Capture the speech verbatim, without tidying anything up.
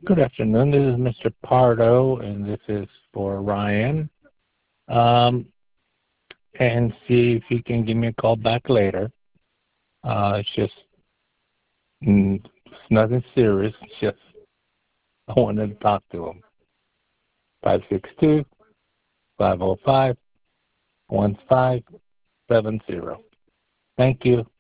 Good afternoon. This is Mister Pardo, and this is for Ryan. Um, and see if you can give me a call back later. Uh, it's just mm, it's nothing serious. It's just I wanted to talk to him. Five six two five zero five one five seven zero. Thank you.